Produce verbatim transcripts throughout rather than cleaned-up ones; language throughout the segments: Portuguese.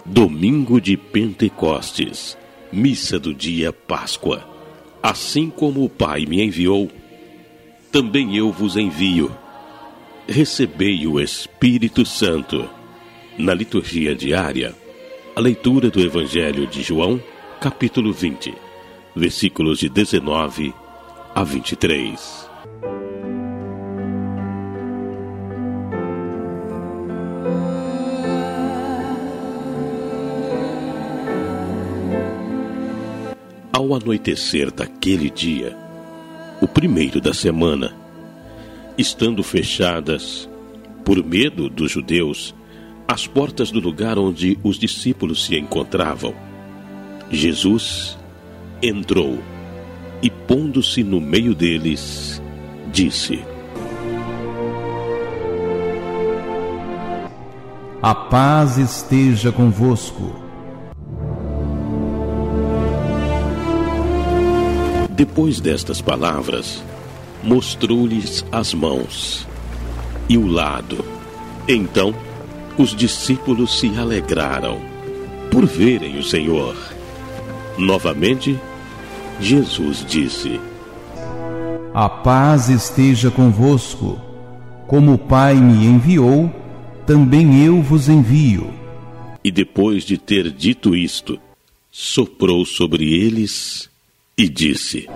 Domingo de Pentecostes, missa do dia Páscoa. Assim como o Pai me enviou, também eu vos envio. Recebei o Espírito Santo. Na liturgia diária, a leitura do Evangelho de João, capítulo vinte, versículos de dezenove a vinte e três. Ao anoitecer daquele dia, o primeiro da semana, estando fechadas, por medo dos judeus, as portas do lugar onde os discípulos se encontravam, Jesus entrou e, pondo-se no meio deles, disse: A paz esteja convosco. Depois destas palavras, mostrou-lhes as mãos e o lado. Então, os discípulos se alegraram por verem o Senhor. Novamente, Jesus disse: A paz esteja convosco. Como o Pai me enviou, também eu vos envio. E depois de ter dito isto, soprou sobre eles e disse: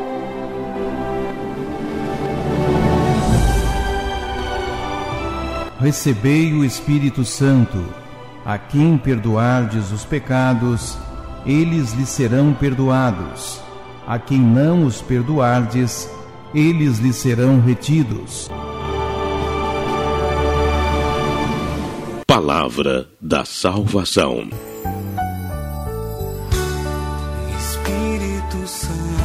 Recebei o Espírito Santo. A quem perdoardes os pecados, eles lhes serão perdoados. A quem não os perdoardes, eles lhes serão retidos. Palavra da salvação. Espírito Santo,